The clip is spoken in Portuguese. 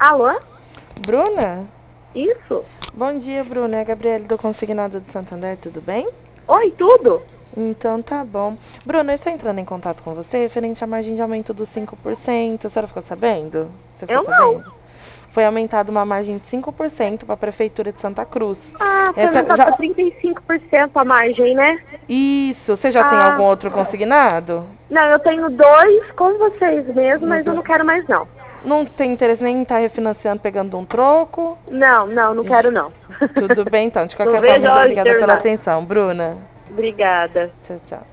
Alô? Bruna? Isso? Bom dia, Bruna. É a Gabriele do Consignado de Santander, tudo bem? Oi, tudo? Então tá bom. Bruna, eu estou entrando em contato com você referente à margem de aumento dos 5%. A senhora ficou sabendo? Você ficou Eu não. sabendo? Foi aumentada uma margem de 5% para a Prefeitura de Santa Cruz. Ah, foi Essa aumentado já... para 35% a margem, né? Isso. Você já tem algum Ah, outro consignado? não, eu tenho dois com vocês mesmo, mas eu não quero mais não. Não tem interesse nem em estar refinanciando, pegando um troco? Não quero não. Tudo bem, então. De Não qualquer forma, vejo a muito hora de obrigada pela terminar. atenção, Bruna. Obrigada. Tchau, tchau.